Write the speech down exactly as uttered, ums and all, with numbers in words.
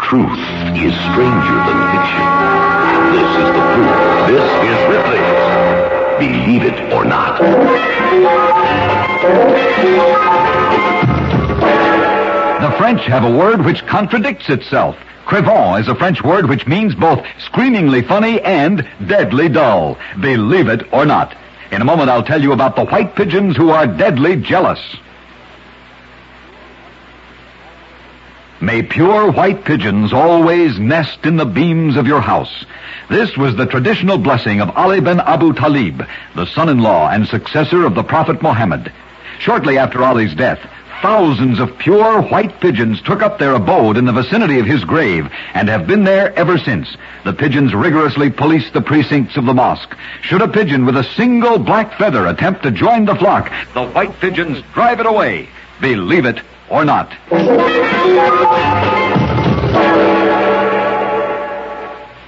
Truth is stranger than fiction. This is the proof. This is Ripley's Believe It or Not. The French have a word which contradicts itself. Crevant is a French word which means both screamingly funny and deadly dull. Believe it or not. In a moment, I'll tell you about the white pigeons who are deadly jealous. May pure white pigeons always nest in the beams of your house. This was the traditional blessing of Ali bin Abu Talib, the son-in-law and successor of the Prophet Muhammad. Shortly after Ali's death, thousands of pure white pigeons took up their abode in the vicinity of his grave and have been there ever since. The pigeons rigorously police the precincts of the mosque. Should a pigeon with a single black feather attempt to join the flock, the white pigeons drive it away. Believe it or not.